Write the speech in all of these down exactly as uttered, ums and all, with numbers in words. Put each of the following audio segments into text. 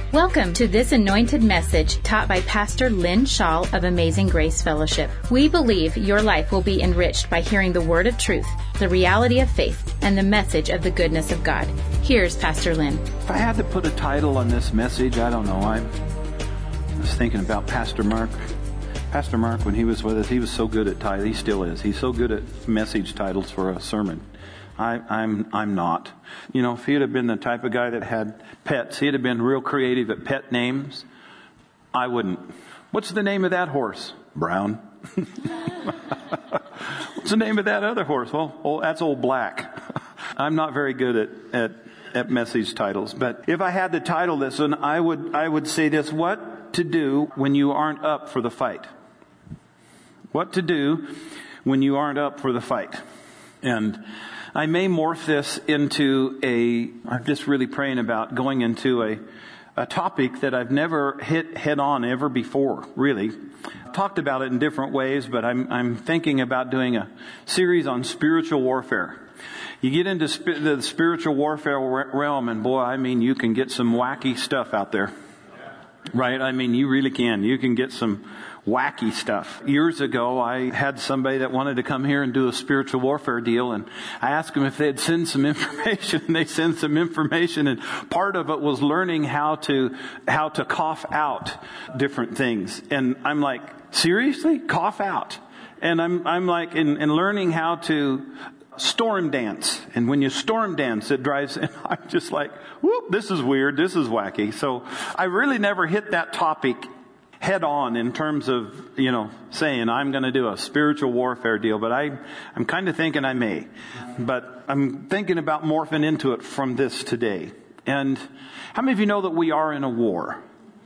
Welcome to this anointed message taught by Pastor Lynn Shaw of Amazing Grace Fellowship. We believe your life will be enriched by hearing the word of truth, the reality of faith, and the message of the goodness of God. Here's Pastor Lynn. If I had to put a title on this message, I don't know. I was thinking about Pastor Mark. Pastor Mark, when he was with us, he was so good at titles. He still is. He's so good at message titles for a sermon. I, I'm I'm not. You know, if he'd have been the type of guy that had pets, he'd have been real creative at pet names. I wouldn't. What's the name of that horse? Brown. What's the name of that other horse? Well, oh, that's Old Black. I'm not very good at, at at message titles. But if I had to title this one, I would I would say this: what to do when you aren't up for the fight. What to do when you aren't up for the fight. And I may morph this into a, I'm just really praying about going into a, a topic that I've never hit head on ever before, really. I've talked about it in different ways, but I'm, I'm thinking about doing a series on spiritual warfare. You get into sp- the spiritual warfare realm, and boy, I mean, you can get some wacky stuff out there. Right? I mean, you really can. You can get some wacky stuff. Years ago, I had somebody that wanted to come here and do a spiritual warfare deal, and I asked them if they'd send some information, and they sent some information, and part of it was learning how to how to cough out different things. And I'm like, seriously? Cough out? And I'm I'm like, in, in learning how to storm dance. And when you storm dance, it drives, and I'm just like, whoop, this is weird, this is wacky. So I really never hit that topic head on in terms of, you know, saying I'm going to do a spiritual warfare deal, but I, I'm kind of thinking I may. But I'm thinking about morphing into it from this today. And how many of you know that we are in a war?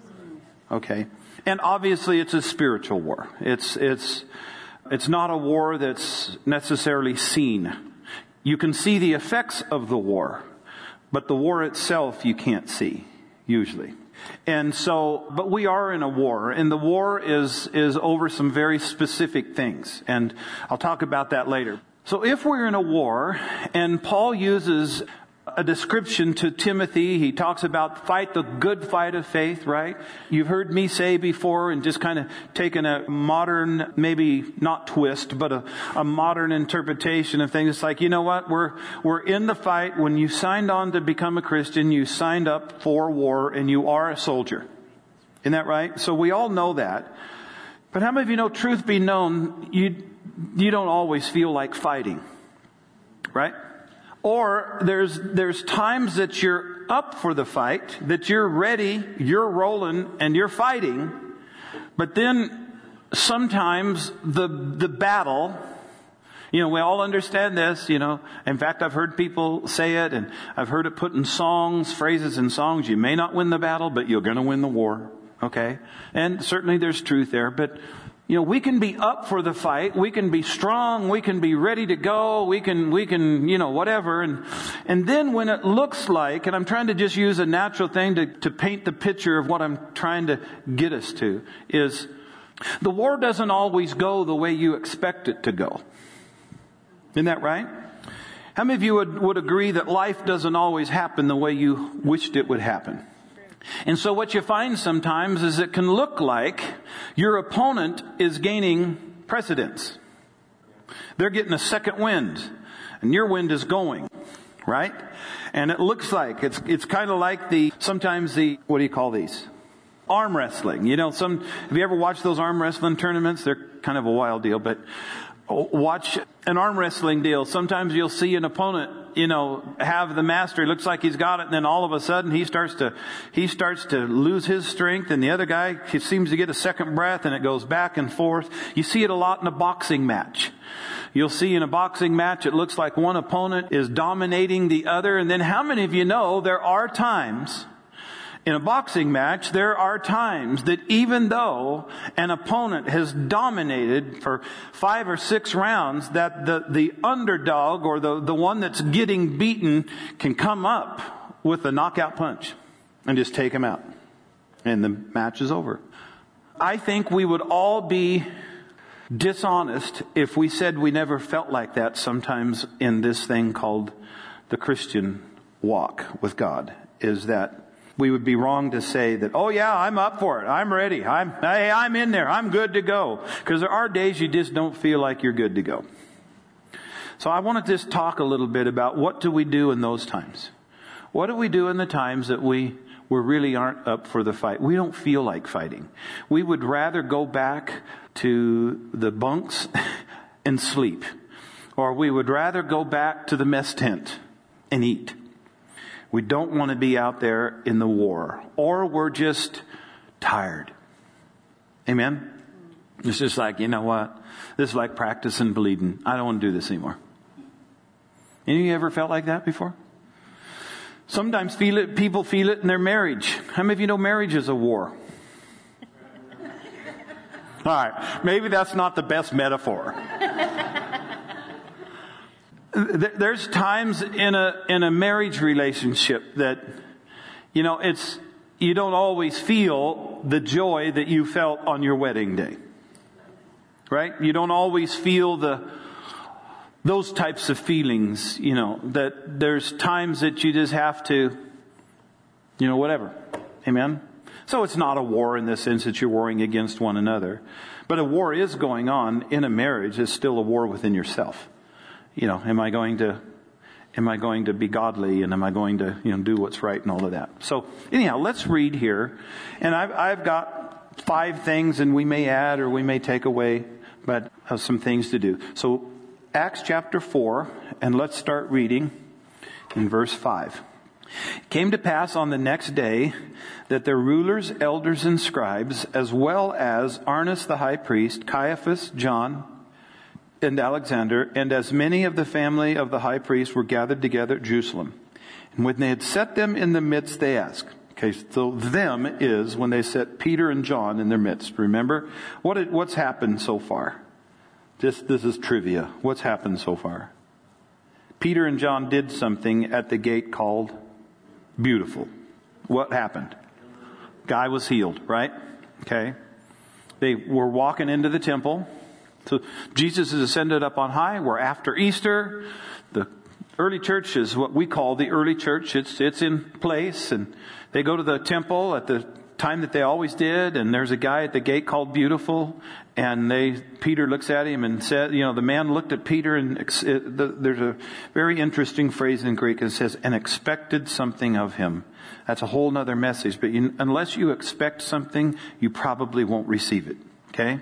Okay. And obviously it's a spiritual war. It's, it's, It's not a war that's necessarily seen. You can see the effects of the war, but the war itself you can't see, usually. And so, but we are in a war, and the war is, is over some very specific things. And I'll talk about that later. So if we're in a war, and Paul uses a description to Timothy, he talks about fight the good fight of faith, right? You've heard me say before, and just kind of taken a modern, maybe not twist, but a, a modern interpretation of things. It's like, you know what? We're, we're in the fight. When you signed on to become a Christian, you signed up for war, and you are a soldier. Isn't that right? So we all know that. But how many of you know, truth be known, you, you don't always feel like fighting, right? Or there's there's times that you're up for the fight, that you're ready, you're rolling, and you're fighting. But then sometimes the the battle, you know, we all understand this, you know. In fact, I've heard people say it, and I've heard it put in songs, phrases in songs. You may not win the battle, but you're going to win the war. Okay? And certainly there's truth there, but you know, we can be up for the fight. We can be strong. We can be ready to go. We can, we can, you know, whatever. And, and then when it looks like, and I'm trying to just use a natural thing to, to paint the picture of what I'm trying to get us to, is the war doesn't always go the way you expect it to go. Isn't that right? How many of you would, would agree that life doesn't always happen the way you wished it would happen? And so what you find sometimes is it can look like your opponent is gaining precedence. They're getting a second wind, and your wind is going, right? And it looks like, it's it's kind of like the, sometimes the, what do you call these? Arm wrestling. You know, some, have you ever watched those arm wrestling tournaments? They're kind of a wild deal, but watch an arm wrestling deal. Sometimes you'll see an opponent, you know, have the mastery. Looks like he's got it, and then all of a sudden he starts to he starts to lose his strength, and the other guy, he seems to get a second breath, and it goes back and forth. You see it a lot in a boxing match. You'll see in a boxing match, it looks like one opponent is dominating the other, and then how many of you know there are times in a boxing match, there are times that even though an opponent has dominated for five or six rounds, that the, the underdog or the, the one that's getting beaten can come up with a knockout punch and just take him out. And the match is over. I think we would all be dishonest if we said we never felt like that sometimes in this thing called the Christian walk with God. Is that We would be wrong to say that, oh yeah, I'm up for it. I'm ready. I'm, hey, I'm in there. I'm good to go. Because there are days you just don't feel like you're good to go. So I want to just talk a little bit about what do we do in those times? What do we do in the times that we, we really aren't up for the fight? We don't feel like fighting. We would rather go back to the bunks and sleep. Or we would rather go back to the mess tent and eat. We don't want to be out there in the war. Or we're just tired. Amen? It's just like, you know what? This is like practicing bleeding. I don't want to do this anymore. Any of you ever felt like that before? Sometimes feel it, people feel it in their marriage. How many of you know marriage is a war? All right. Maybe that's not the best metaphor. There's times in a in a marriage relationship that, you know, it's you don't always feel the joy that you felt on your wedding day. Right? You don't always feel the those types of feelings, you know, that there's times that you just have to, you know, whatever. Amen? So it's not a war in the sense that you're warring against one another. But a war is going on in a marriage. It's still a war within yourself. You know, am I going to, am I going to be godly, and am I going to, you know, do what's right and all of that? So anyhow, let's read here. And I've, I've got five things, and we may add or we may take away, but have some things to do. So Acts chapter four, and let's start reading in verse five. It came to pass on the next day that their rulers, elders, and scribes, as well as Annas the high priest, Caiaphas, John, and Alexander, and as many of the family of the high priest were gathered together at Jerusalem. And when they had set them in the midst, they asked. Okay, so them is when they set Peter and John in their midst. Remember? What it, what's happened so far? Just, this is trivia. What's happened so far? Peter and John did something at the gate called Beautiful. What happened? Guy was healed, right? Okay. They were walking into the temple. So Jesus is ascended up on high. We're after Easter. The early church is what we call the early church. It's it's in place, and they go to the temple at the time that they always did. And there's a guy at the gate called Beautiful, and they Peter looks at him and said, you know, the man looked at Peter, and it, the, there's a very interesting phrase in Greek. It says, "and expected something of him." That's a whole nother message. But you, unless you expect something, you probably won't receive it. Okay.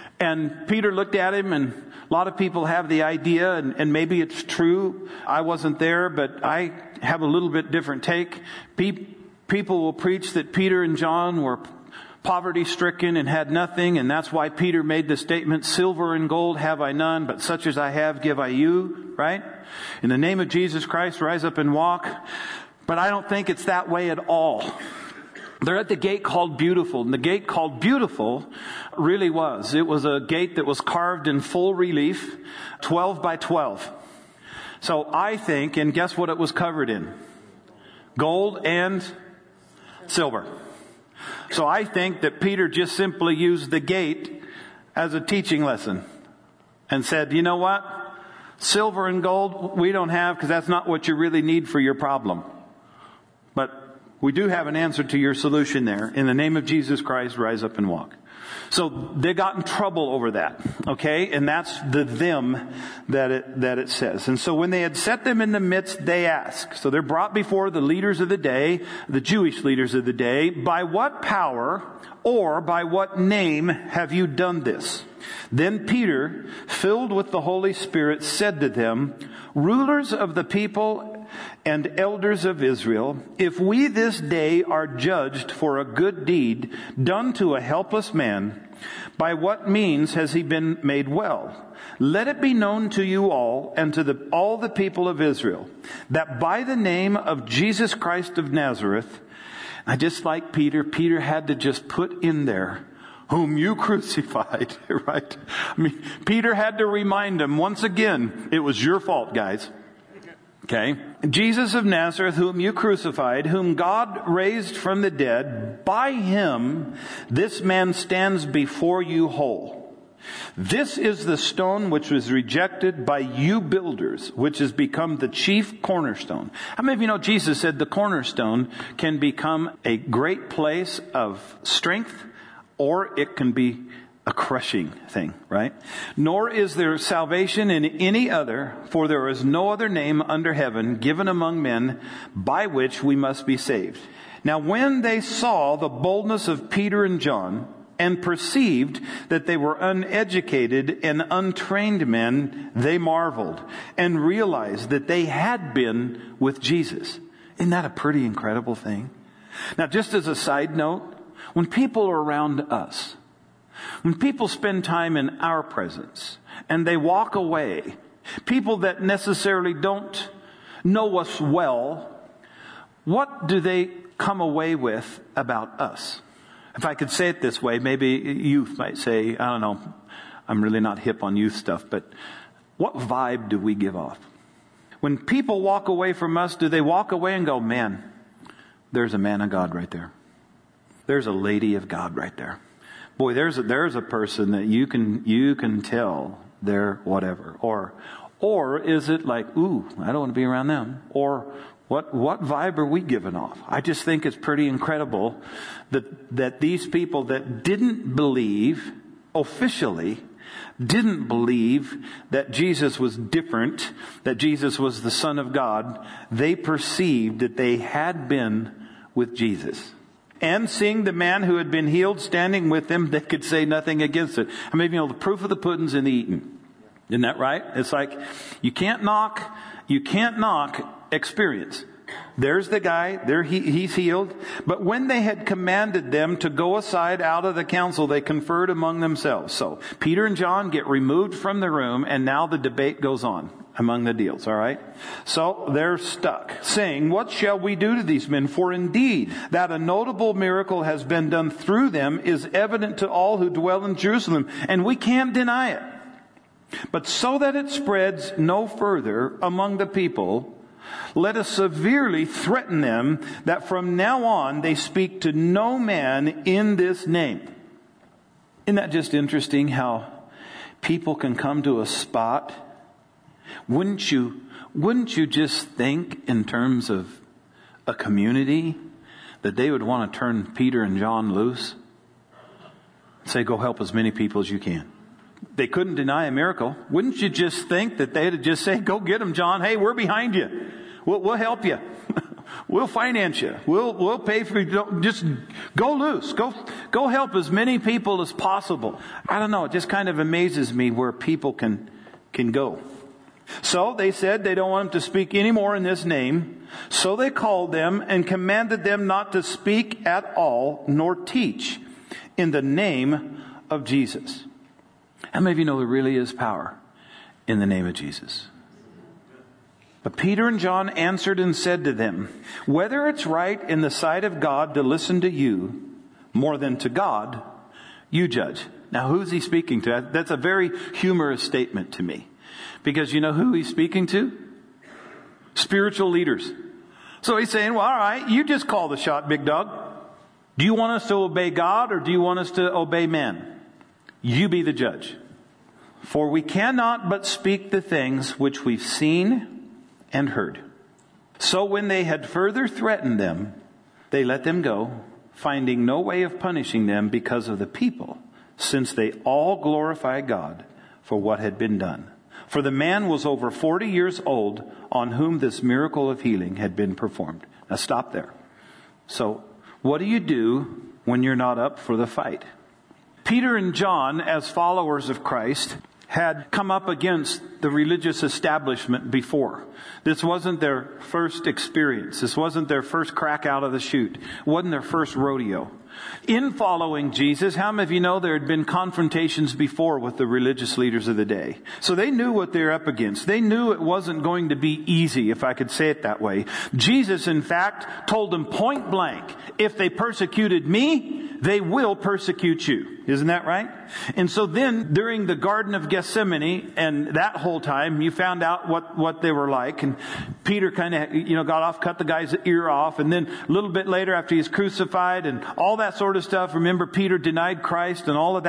And Peter looked at him, and a lot of people have the idea, and, and maybe it's true. I wasn't there, but I have a little bit different take. Pe- people will preach that Peter and John were poverty-stricken and had nothing, and that's why Peter made the statement, "Silver and gold have I none, but such as I have give I you," right? "In the name of Jesus Christ, rise up and walk." But I don't think it's that way at all. They're at the gate called Beautiful. And the gate called Beautiful really was. It was a gate that was carved in full relief, twelve by twelve. So I think, and guess what it was covered in? Gold and silver. So I think that Peter just simply used the gate as a teaching lesson and said, you know what? Silver and gold we don't have, because that's not what you really need for your problem. But we do have an answer to your solution there. In the name of Jesus Christ, rise up and walk. So they got in trouble over that. Okay? And that's the them that it, that it says. And so when they had set them in the midst, they asked. So they're brought before the leaders of the day, the Jewish leaders of the day, "By what power or by what name have you done this?" Then Peter, filled with the Holy Spirit, said to them, "Rulers of the people and elders of Israel, if we this day are judged for a good deed done to a helpless man, by what means has he been made well? Let it be known to you all and to the, all the people of Israel, that by the name of Jesus Christ of Nazareth," I just like Peter, Peter had to just put in there, "whom you crucified," right? I mean, Peter had to remind them once again, it was your fault, guys. Okay. "Jesus of Nazareth, whom you crucified, whom God raised from the dead, by him this man stands before you whole. This is the stone which was rejected by you builders, which has become the chief cornerstone. How many of you know Jesus said the cornerstone can become a great place of strength, or it can be a crushing thing, right? Nor is there salvation in any other, for there is no other name under heaven given among men by which we must be saved. Now when they saw the boldness of Peter and John, and perceived that they were uneducated and untrained men, they marveled and realized that they had been with Jesus. Isn't that a pretty incredible thing? Now, just as a side note, when people are around us, when people spend time in our presence and they walk away, people that necessarily don't know us well, what do they come away with about us? If I could say it this way, maybe youth might say, I don't know, I'm really not hip on youth stuff, but what vibe do we give off? When people walk away from us, do they walk away and go, man, there's a man of God right there. There's a lady of God right there. Boy, there's a, there's a person that you can, you can tell they're whatever. Or, or is it like, ooh, I don't want to be around them. Or, What what vibe are we giving off? I just think it's pretty incredible that that these people that didn't believe officially, didn't believe that Jesus was different, that Jesus was the Son of God, they perceived that they had been with Jesus. And seeing the man who had been healed standing with them, they could say nothing against it. I mean, you know, the proof of the pudding's in the eating. Isn't that right? It's like, you can't knock, you can't knock experience. There's the guy, there he, he's healed. But when they had commanded them to go aside out of the council, they conferred among themselves. So Peter and John get removed from the room, and now the debate goes on among the deals, all right? So they're stuck, saying, what shall we do to these men? For indeed, that a notable miracle has been done through them is evident to all who dwell in Jerusalem, and we can't deny it. But so that it spreads no further among the people, let us severely threaten them that from now on they speak to no man in this name. Isn't that just interesting how people can come to a spot? Wouldn't you, wouldn't you just think in terms of a community that they would want to turn Peter and John loose? Say, go help as many people as you can. They couldn't deny a miracle. Wouldn't you just think that they'd just say, go get them, John. Hey, we're behind you. We'll, we'll help you. We'll finance you. We'll, we'll pay for you. Just go loose. Go, go help as many people as possible. I don't know. It just kind of amazes me where people can, can go. So they said they don't want him to speak anymore in this name. So they called them and commanded them not to speak at all, nor teach in the name of Jesus. How many of you know there really is power in the name of Jesus? But Peter and John answered and said to them, whether it's right in the sight of God to listen to you more than to God, you judge. Now, who's he speaking to? That's a very humorous statement to me. Because you know who he's speaking to? Spiritual leaders. So he's saying, well, all right, you just call the shot, big dog. Do you want us to obey God or do you want us to obey men? You be the judge. For we cannot but speak the things which we've seen and heard. So when they had further threatened them, they let them go, finding no way of punishing them because of the people, since they all glorified God for what had been done. For the man was over forty years old on whom this miracle of healing had been performed. Now stop there. So what do you do when you're not up for the fight? Peter and John, as followers of Christ, had come up against the religious establishment before. This wasn't their first experience. This wasn't their first crack out of the chute. It wasn't their first rodeo. In following Jesus, how many of you know there had been confrontations before with the religious leaders of the day? So they knew what they're up against. They knew it wasn't going to be easy, if I could say it that way. Jesus, in fact, told them point blank, if they persecuted me, they will persecute you. Isn't that right? And so then during the Garden of Gethsemane and that whole time, you found out what, what they were like. And Peter kind of, you know, got off, cut the guy's ear off. And then a little bit later after he's crucified and all that sort of stuff, remember Peter denied Christ and all of that.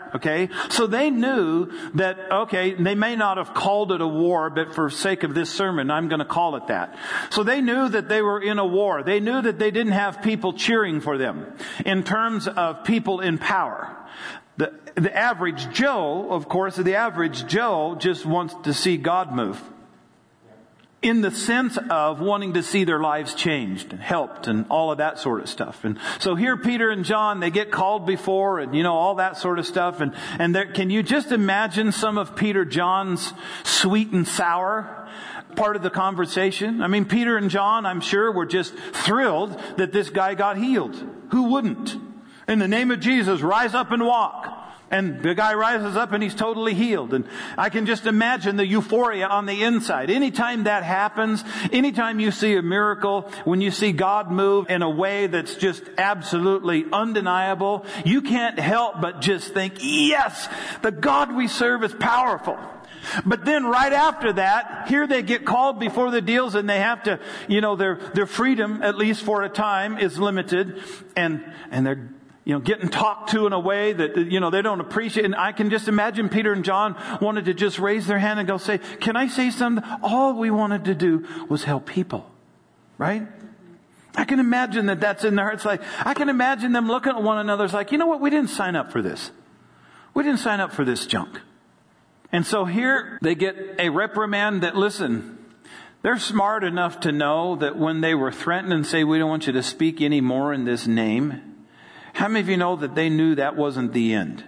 Okay? So they knew that, okay, they may not have called it a war, but for sake of this sermon, I'm going to call it that. So they knew that they were in a war. They knew that they didn't have people cheering for them in terms of people in power. The, the average Joe, of course, the average Joe just wants to see God move. In the sense of wanting to see their lives changed and helped and all of that sort of stuff. And so here Peter and John, they get called before and, you know, all that sort of stuff. And, and there, can you just imagine some of Peter, John's sweet and sour part of the conversation? I mean, Peter and John, I'm sure, were just thrilled that this guy got healed. Who wouldn't? In the name of Jesus, rise up and walk. And the guy rises up and he's totally healed. And I can just imagine the euphoria on the inside. Anytime that happens, anytime you see a miracle, when you see God move in a way that's just absolutely undeniable, you can't help but just think, yes, the God we serve is powerful. But then right after that, here they get called before the deals and they have to, you know, their, their freedom, at least for a time, is limited. And, and they're, you know, getting talked to in a way that, you know, they don't appreciate. And I can just imagine Peter and John wanted to just raise their hand and go say, can I say something? All we wanted to do was help people. Right? I can imagine that that's in their hearts. Like, I can imagine them looking at one another. It's like, you know what? We didn't sign up for this. We didn't sign up for this junk. And so here they get a reprimand that, listen, they're smart enough to know that when they were threatened and say, we don't want you to speak anymore in this name. How many of you know that they knew that wasn't the end?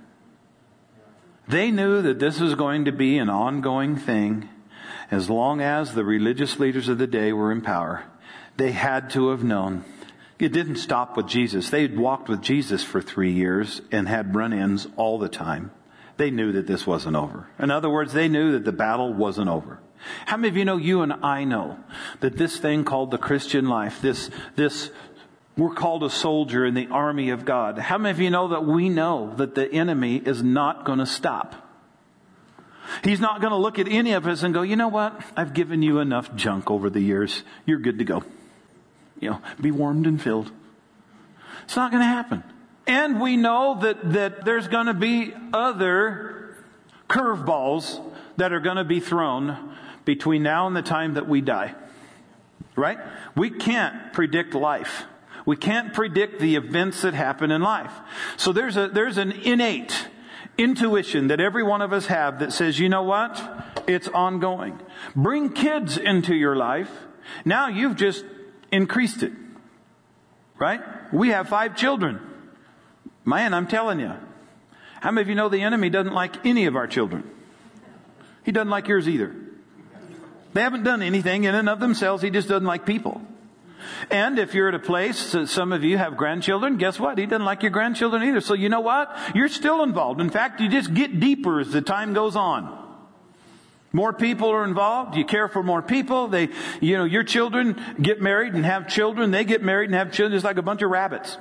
They knew that this was going to be an ongoing thing as long as the religious leaders of the day were in power. They had to have known. It didn't stop with Jesus. They had walked with Jesus for three years and had run-ins all the time. They knew that this wasn't over. In other words, they knew that the battle wasn't over. How many of you know, you and I know, that this thing called the Christian life, this, this, we're called a soldier in the army of God. How many of you know that we know that the enemy is not going to stop? He's not going to look at any of us and go, you know what? I've given you enough junk over the years. You're good to go. You know, be warmed and filled. It's not going to happen. And we know that, that there's going to be other curveballs that are going to be thrown between now and the time that we die. Right? We can't predict life. We can't predict the events that happen in life. So there's a, there's an innate intuition that every one of us have that says, you know what? It's ongoing. Bring kids into your life. Now you've just increased it. Right? We have five children. Man, I'm telling you. How many of you know the enemy doesn't like any of our children? He doesn't like yours either. They haven't done anything in and of themselves. He just doesn't like people. And if you're at a place, some of you have grandchildren, guess what? He doesn't like your grandchildren either. So you know what? You're still involved. In fact, you just get deeper as the time goes on. More people are involved. You care for more people. They, you know, your children get married and have children. They get married and have children. It's like a bunch of rabbits.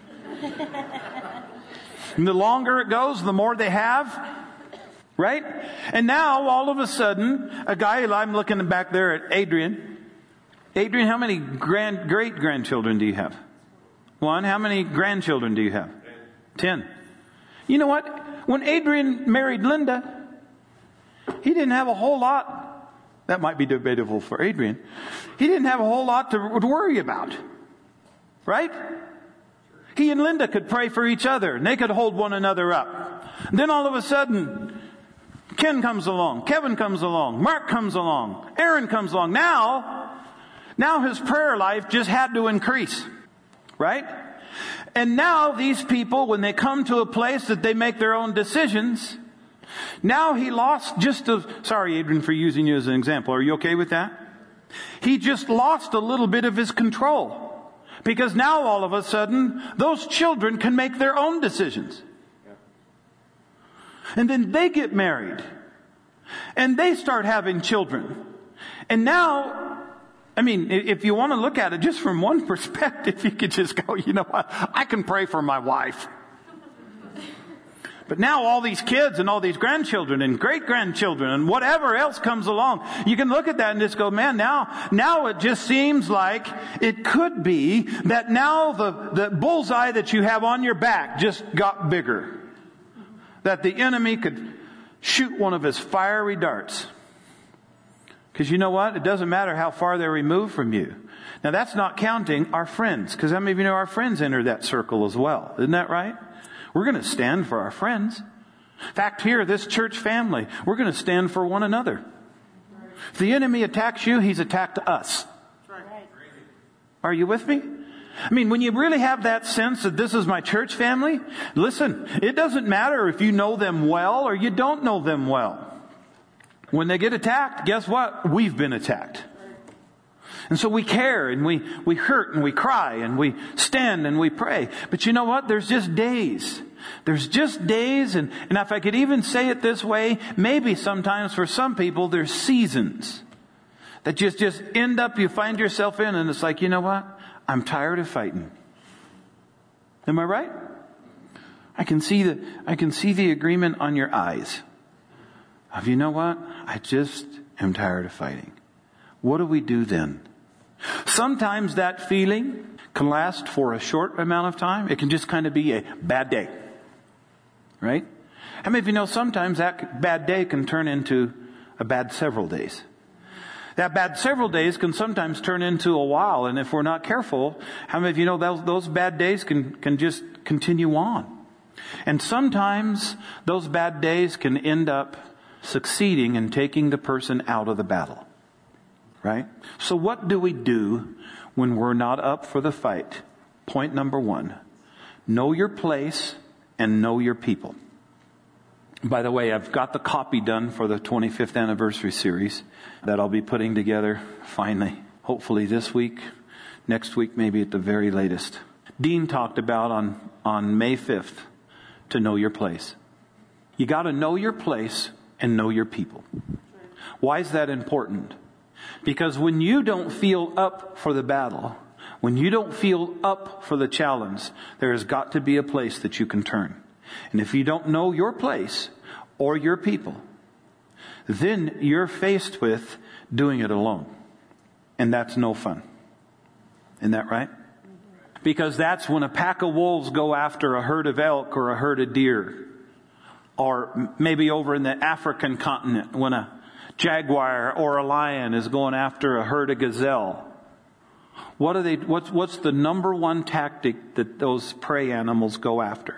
And the longer it goes, the more they have. Right? And now, all of a sudden, a guy, I'm looking back there at Adrian. Adrian, how many grand, great-grandchildren do you have? One. How many grandchildren do you have? Ten. You know what? When Adrian married Linda, he didn't have a whole lot. That might be debatable for Adrian. He didn't have a whole lot to, to worry about. Right? He and Linda could pray for each other, and they could hold one another up. And then all of a sudden, Ken comes along, Kevin comes along, Mark comes along, Aaron comes along. Now, now his prayer life just had to increase. Right? And now these people, when they come to a place that they make their own decisions, now he lost just a, sorry Adrian for using you as an example. Are you okay with that? He just lost a little bit of his control. Because now all of a sudden, those children can make their own decisions. And then they get married. And they start having children. And now, I mean, if you want to look at it just from one perspective, you could just go, you know what, I can pray for my wife. But now all these kids and all these grandchildren and great-grandchildren and whatever else comes along, you can look at that and just go, man, now, now it just seems like it could be that now the, the bullseye that you have on your back just got bigger. that the enemy could shoot one of his fiery darts. Because you know what? It doesn't matter how far they're removed from you. Now that's not counting our friends, because how many of you know our friends enter that circle as well? Isn't that right? We're going to stand for our friends. In fact, here, this church family, we're going to stand for one another. If the enemy attacks you, he's attacked us. Are you with me? I mean, when you really have that sense that this is my church family, listen, it doesn't matter if you know them well or you don't know them well. When they get attacked, guess what? We've been attacked. And so we care and we, we hurt and we cry and we stand and we pray. But you know what? There's just days. There's just days, and, and if I could even say it this way, maybe sometimes for some people there's seasons that just, just end up, you find yourself in, and it's like, you know what? I'm tired of fighting. Am I right? I can see the, I can see the agreement on your eyes. Of, you know what? I just am tired of fighting. What do we do then? Sometimes that feeling can last for a short amount of time. It can just kind of be a bad day. Right? How many of you know sometimes that bad day can turn into a bad several days? That bad several days can sometimes turn into a while. And if we're not careful, how many of you know those, those bad days can, can just continue on? And sometimes those bad days can end up succeeding in taking the person out of the battle. Right? So what do we do when we're not up for the fight? Point number one. Know your place and know your people. By the way, I've got the copy done for the twenty-fifth anniversary series that I'll be putting together finally, hopefully this week, next week, maybe at the very latest. Dean talked about on, on May fifth to know your place. You got to know your place and know your people. Why is that important? Because when you don't feel up for the battle, when you don't feel up for the challenge, there has got to be a place that you can turn. And if you don't know your place or your people, then you're faced with doing it alone. And that's no fun. Isn't that right? Because that's when a pack of wolves go after a herd of elk or a herd of deer. Or maybe over in the African continent when a jaguar or a lion is going after a herd of gazelle. What are they, what's, what's the number one tactic that those prey animals go after?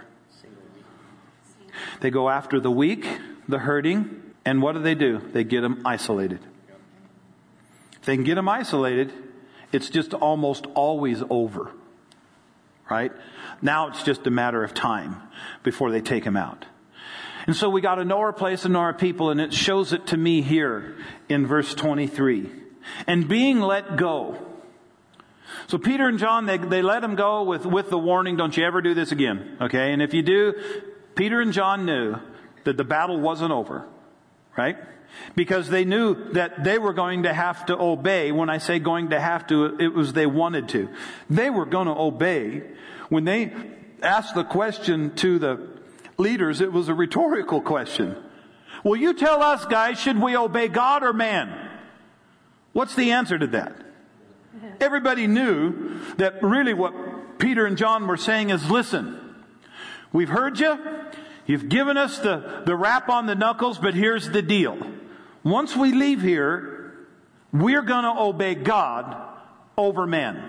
They go after the weak, the hurting, and what do they do? They get them isolated. If they can get them isolated, it's just almost always over. Right? Now it's just a matter of time before they take them out. And so we got to know our place and know our people, and it shows it to me here in verse twenty-three. And being let go. So Peter and John, they, they let him go with, with the warning, don't you ever do this again. Okay? And if you do, Peter and John knew that the battle wasn't over. Right? Because they knew that they were going to have to obey. When I say going to have to, it was they wanted to. They were going to obey. When they asked the question to the leaders, it was a rhetorical question. Well, you tell us, guys, should we obey God or man? What's the answer to that? Everybody knew that really what Peter and John were saying is, listen, we've heard you. You've given us the, the rap on the knuckles, but here's the deal. Once we leave here, we're going to obey God over man.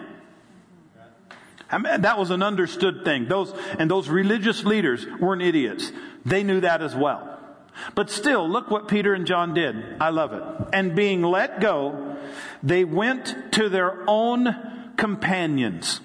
I mean, that was an understood thing. Those, and those religious leaders weren't idiots. They knew that as well. But still, look what Peter and John did. I love it. And being let go, they went to their own companions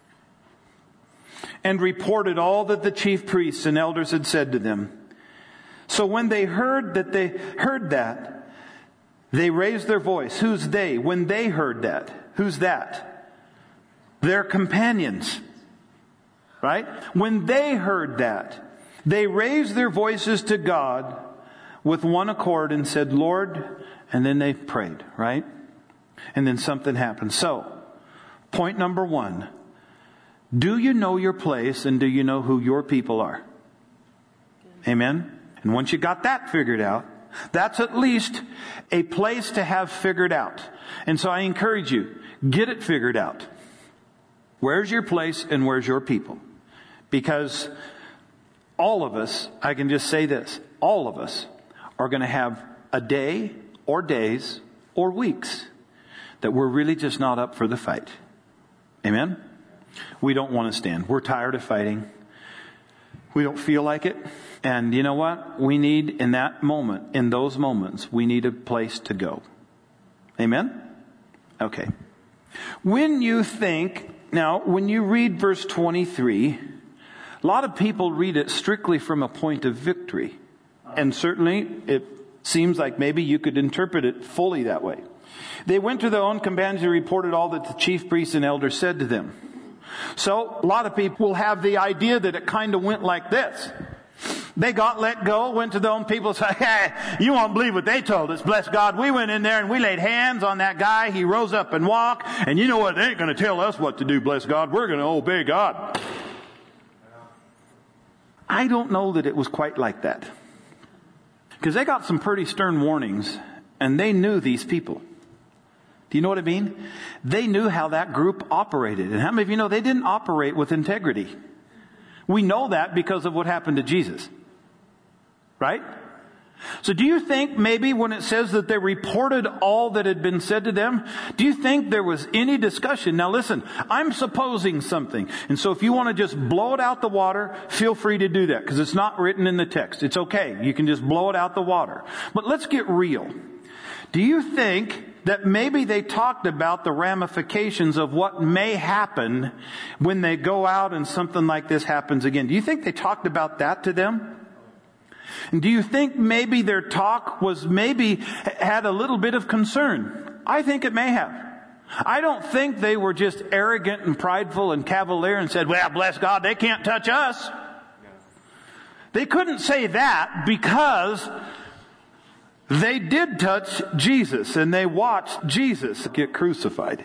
and reported all that the chief priests and elders had said to them. So when they heard that they heard that, they raised their voice. Who's they? When they heard that, who's that? Their companions. Right? When they heard that, they raised their voices to God with one accord and said, Lord, and then they prayed, right? And then something happened. So, point number one, do you know your place and do you know who your people are? Amen? And once you got that figured out, that's at least a place to have figured out. And so I encourage you, get it figured out. Where's your place and where's your people? Because all of us, I can just say this, all of us are going to have a day or days or weeks that we're really just not up for the fight. Amen? We don't want to stand. We're tired of fighting. We don't feel like it. And you know what? We need, in that moment, in those moments, we need a place to go. Amen? Okay. When you think, now, when you read verse twenty-three, a lot of people read it strictly from a point of victory. And certainly, it seems like maybe you could interpret it fully that way. They went to their own companions and reported all that the chief priests and elders said to them. So, a lot of people will have the idea that it kind of went like this. They got let go, went to their own people and said, hey, you won't believe what they told us. Bless God. We went in there and we laid hands on that guy. He rose up and walked. And you know what? They ain't going to tell us what to do, bless God. We're going to obey God. I don't know that it was quite like that. Because they got some pretty stern warnings. And they knew these people. Do you know what I mean? They knew how that group operated. And how many of you know they didn't operate with integrity? We know that because of what happened to Jesus. Right? So do you think maybe when it says that they reported all that had been said to them, do you think there was any discussion? Now listen, I'm supposing something. And so if you want to just blow it out the water, feel free to do that because it's not written in the text. It's okay. You can just blow it out the water. But let's get real. Do you think that maybe they talked about the ramifications of what may happen when they go out and something like this happens again? Do you think they talked about that to them? And do you think maybe their talk was maybe had a little bit of concern? I think it may have. I don't think they were just arrogant and prideful and cavalier and said, well, bless God, they can't touch us. They couldn't say that because they did touch Jesus and they watched Jesus get crucified.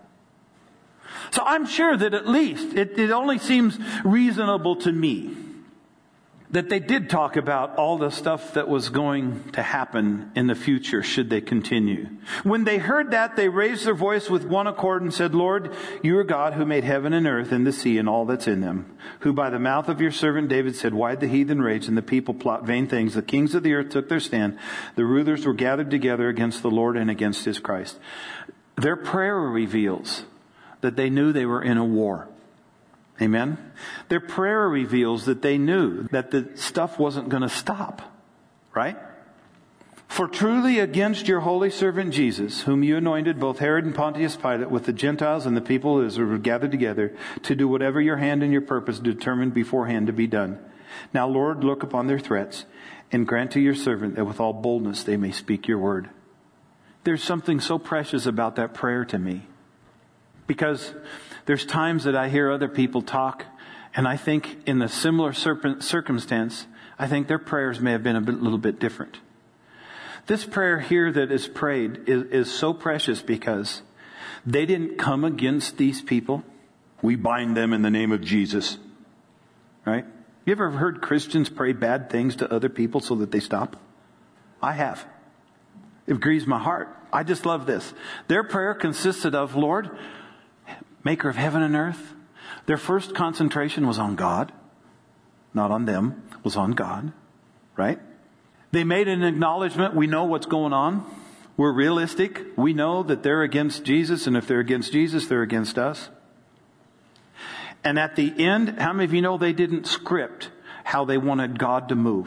So I'm sure that at least it, it only seems reasonable to me that they did talk about all the stuff that was going to happen in the future should they continue. When they heard that, they raised their voice with one accord and said, Lord, you are God who made heaven and earth and the sea and all that's in them, who by the mouth of your servant David said, why the heathen rage and the people plot vain things? The kings of the earth took their stand. The rulers were gathered together against the Lord and against his Christ. Their prayer reveals that they knew they were in a war. Amen? Their prayer reveals that they knew that the stuff wasn't going to stop. Right? For truly against your holy servant Jesus, whom you anointed, both Herod and Pontius Pilate, with the Gentiles and the people of Israel were gathered together to do whatever your hand and your purpose determined beforehand to be done. Now, Lord, look upon their threats and grant to your servant that with all boldness they may speak your word. There's something so precious about that prayer to me. Because there's times that I hear other people talk, and I think in a similar circumstance, I think their prayers may have been a bit, little bit different. This prayer here that is prayed is, is so precious because they didn't come against these people. We bind them in the name of Jesus. Right? You ever heard Christians pray bad things to other people so that they stop? I have. It grieves my heart. I just love this. Their prayer consisted of, Lord, maker of heaven and earth. Their first concentration was on God. Not on them. It was on God. Right? They made an acknowledgement. We know what's going on. We're realistic. We know that they're against Jesus. And if they're against Jesus, they're against us. And at the end, how many of you know they didn't script how they wanted God to move?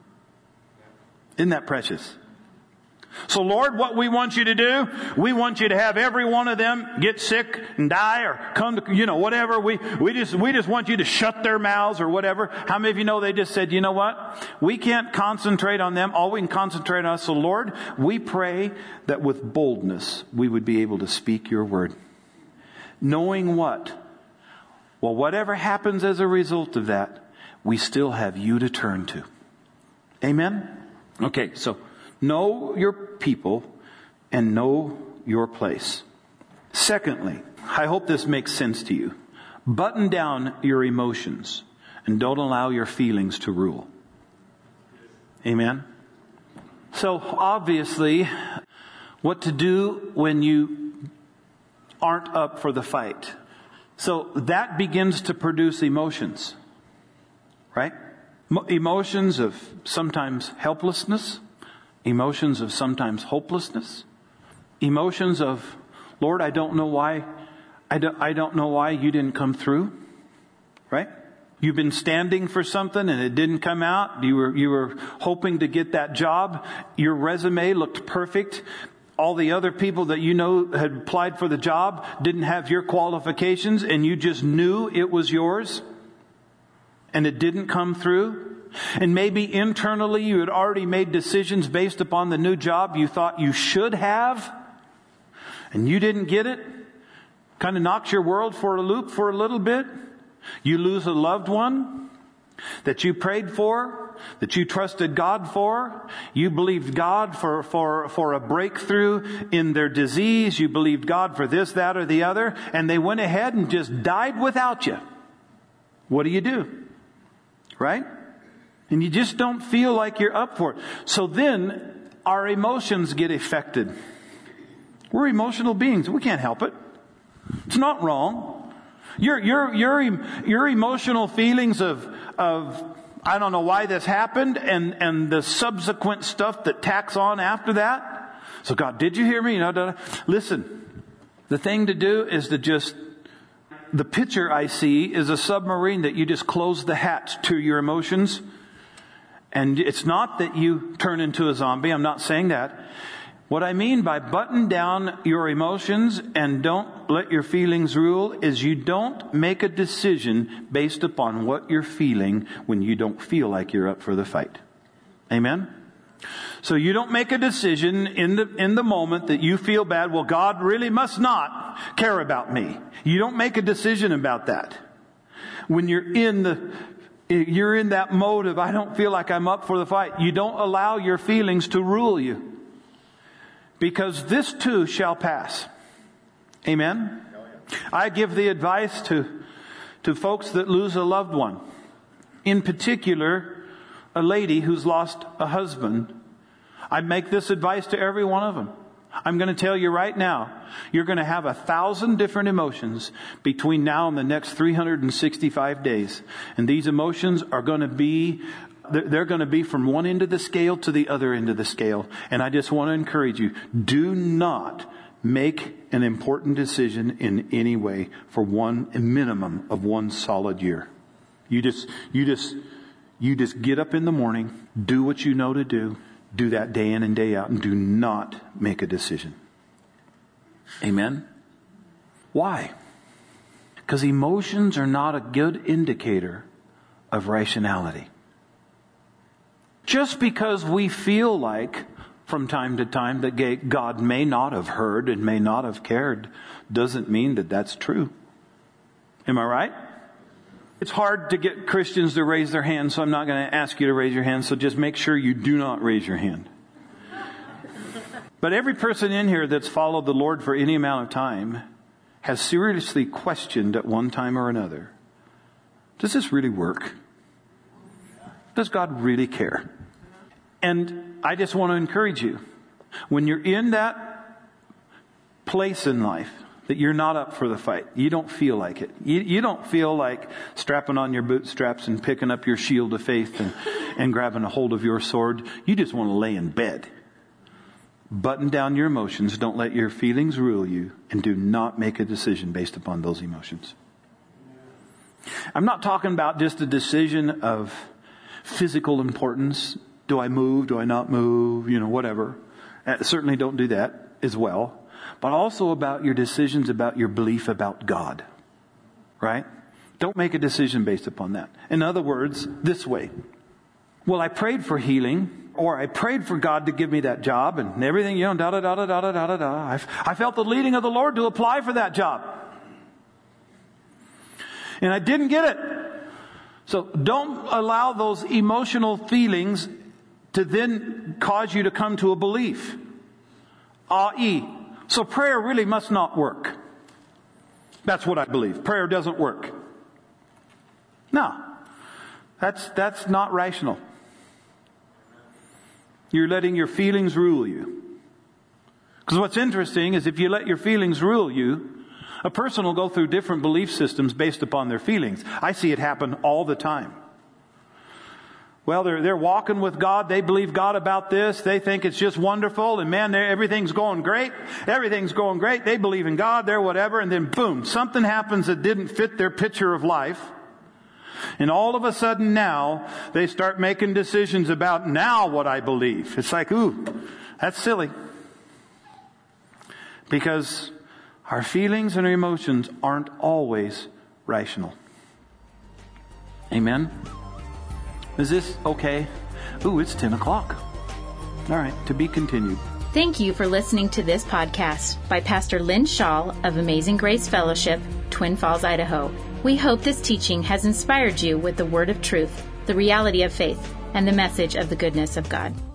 Isn't that precious? So Lord, what we want you to do, we want you to have every one of them get sick and die or come to, you know, whatever. We, we just, we just want you to shut their mouths or whatever. How many of you know they just said, you know what? We can't concentrate on them. All we can concentrate on us. So Lord, we pray that with boldness we would be able to speak your word. Knowing what? Well, whatever happens as a result of that, we still have you to turn to. Amen? Okay, so know your people and know your place. Secondly, I hope this makes sense to you. Button down your emotions and don't allow your feelings to rule. Amen? So obviously, what to do when you aren't up for the fight. So that begins to produce emotions. Right? Mo- emotions of sometimes helplessness, emotions of sometimes hopelessness, emotions of, Lord, I don't know why, I don't, I don't know why you didn't come through, right? You've been standing for something and it didn't come out. You were, you were hoping to get that job. Your resume looked perfect. All the other people that you know had applied for the job didn't have your qualifications, and you just knew it was yours and it didn't come through. And maybe internally you had already made decisions based upon the new job you thought you should have, and you didn't get it. Kind of knocks your world for a loop for a little bit. You lose a loved one that you prayed for, that you trusted God for. You believed God for, for, for a breakthrough in their disease. You believed God for this, that, or the other. And they went ahead and just died without you. What do you do? Right? And you just don't feel like you're up for it. So then our emotions get affected. We're emotional beings. We can't help it. It's not wrong. Your, your, your, your emotional feelings of, of, I don't know why this happened, and, and the subsequent stuff that tacks on after that. So God, did you hear me? You know, listen, the thing to do is to just, the picture I see is a submarine that you just close the hatch to your emotions. And it's not that you turn into a zombie. I'm not saying that. What I mean by button down your emotions and don't let your feelings rule is you don't make a decision based upon what you're feeling when you don't feel like you're up for the fight. Amen? So you don't make a decision in the, in the moment that you feel bad. Well, God really must not care about me. You don't make a decision about that. When you're in the, you're in that mode of, I don't feel like I'm up for the fight. You don't allow your feelings to rule you. Because this too shall pass. Amen? I give the advice to, to folks that lose a loved one. In particular, a lady who's lost a husband. I make this advice to every one of them. I'm going to tell you right now, you're going to have a thousand different emotions between now and the next three hundred sixty-five days. And these emotions are going to be They're going to be from one end of the scale to the other end of the scale. And I just want to encourage you, do not make an important decision in any way for one, a minimum of one solid year. You just, you just, you just get up in the morning, do what you know to do, do that day in and day out, and do not make a decision. Amen? Why? Because emotions are not a good indicator of rationality. Just because we feel like from time to time that God may not have heard and may not have cared doesn't mean that that's true. Am I right? It's hard to get Christians to raise their hands, so I'm not going to ask you to raise your hand, so just make sure you do not raise your hand. But every person in here that's followed the Lord for any amount of time has seriously questioned at one time or another, does this really work? Does God really care? And I just want to encourage you, when you're in that place in life that you're not up for the fight, you don't feel like it. You, you don't feel like strapping on your bootstraps and picking up your shield of faith and, and grabbing a hold of your sword. You just want to lay in bed. Button down your emotions. Don't let your feelings rule you, and do not make a decision based upon those emotions. I'm not talking about just a decision of physical importance. Do I move? Do I not move? You know, whatever. Uh, certainly don't do that as well. But also about your decisions about your belief about God. Right? Don't make a decision based upon that. In other words, this way. Well, I prayed for healing, or I prayed for God to give me that job and everything, you know, da da da da da da da da. I, I felt the leading of the Lord to apply for that job. And I didn't get it. So don't allow those emotional feelings to then cause you to come to a belief. that is, so prayer really must not work. That's what I believe. Prayer doesn't work. No. That's, that's not rational. You're letting your feelings rule you. Because what's interesting is if you let your feelings rule you, a person will go through different belief systems based upon their feelings. I see it happen all the time. Well, they're, they're walking with God. They believe God about this. They think it's just wonderful. And man, everything's going great. Everything's going great. They believe in God. They're whatever. And then boom, something happens that didn't fit their picture of life. And all of a sudden now, they start making decisions about now what I believe. It's like, ooh, that's silly. Because our feelings and our emotions aren't always rational. Amen? Is this okay? Ooh, it's ten o'clock. All right, to be continued. Thank you for listening to this podcast by Pastor Lynn Shaw of Amazing Grace Fellowship, Twin Falls, Idaho. We hope this teaching has inspired you with the word of truth, the reality of faith, and the message of the goodness of God.